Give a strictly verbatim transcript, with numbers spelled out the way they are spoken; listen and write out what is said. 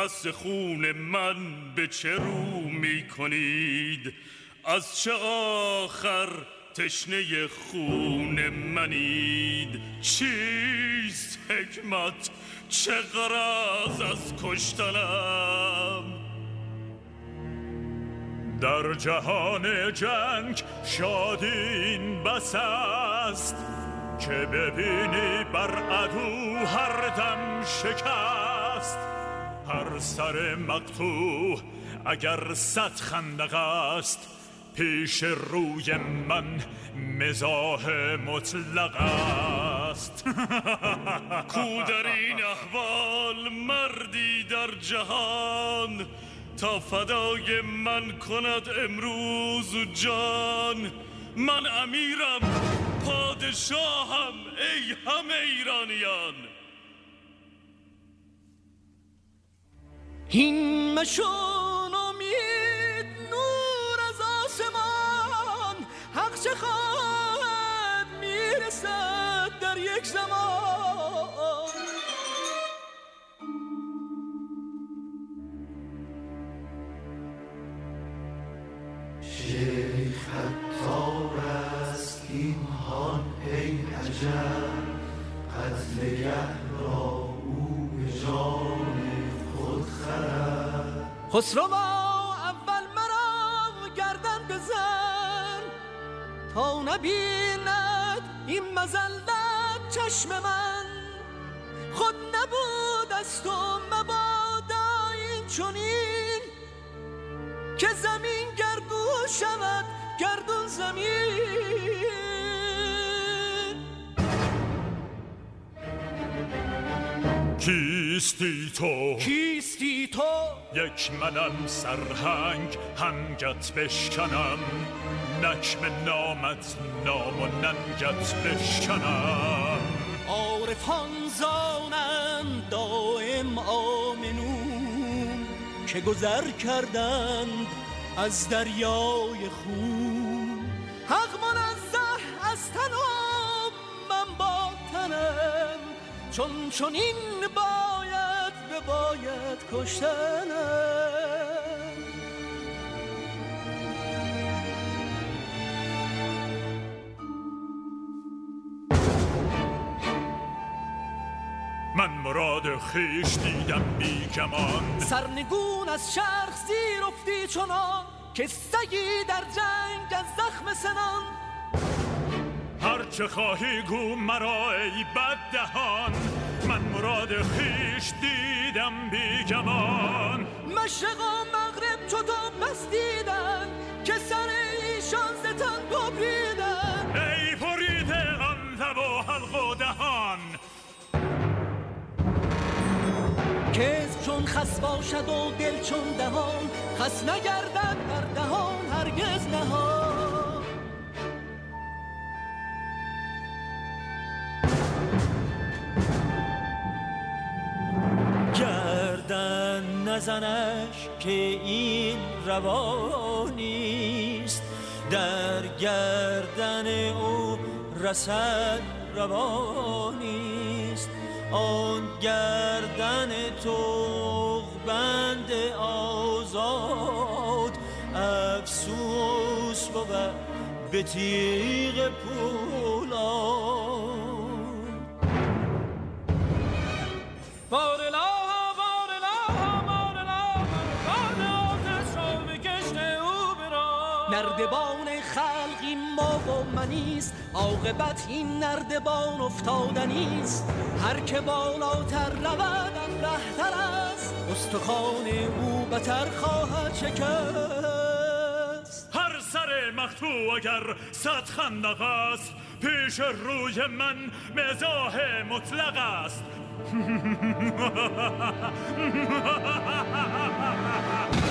مست خون من به چه رو می کنید؟ از چه آخر تشنه خون منید؟ چیست حکمت؟ چه غرض از کشتنم؟ در جهان جنگ شادی این بس است که ببینی بر عدو هر دم شکست. هر سر مقطوع اگر صد خندق است، پیش روی من مزاح مطلق است. کو در این احوال مردی در جهان، تا فدای من کند امروز جان؟ من امیرم، پادشاهم، ای همه ایرانیان. هین مشون امید نور از آسمان، حق چه خواهد میرسد در یک زمان. شیخ عطار است این هان ای عجب، قتلگه را او به جان خود خرد. خسروا اول مرا گردن بزن، تا نبیند این مذلت چشم من. خود نبود از تو مبادا این چنین، که زمین گردون شود گردون زمین. کیستی تو؟ کیستی تو؟ یک منم سرهنگ هنگت بشکنم، نکم نامت نام و ننگت بشکنم. عارفان زانند دائم آمنون، که گذر کردند از دریای خون. حق منزه از تنم من با تنم، چون چون این باید به باید کشتنم. من مراد خیش دیدم بی گمان، سرنگون از شرخ زیر افتی چنان، که سگی در جنگ از زخم سنان. هر چه خواهی گو مرا ای بددهان، من مراد خیش دیدم بی گمان. مشرق و مغرب چو تو بس دیدن، که سر ایشان ز تن ببریدن. ای بریده آن لب و حلق و دهان، کذب چون خس باشد و دل چون دهان، خس نگردد در دهان هرگز نهان. گردن نزنش که این روانیست، در گردن او رسد روانیست. آن گردن تو بند آزاد، افسوس بود به تیغ پولاد. بارلا بارلا بارلا، باد آتش را به کشت او برا. نردبان خلقی ما و منیست، عاقبت این نردبان افتادنیست. هر که بالاتر رود ابله‌تر است، استخوان او بتر خواهد شکست. هر سر مقطوع اگر صد خندق است، پیش روی من مزاح مطلق است.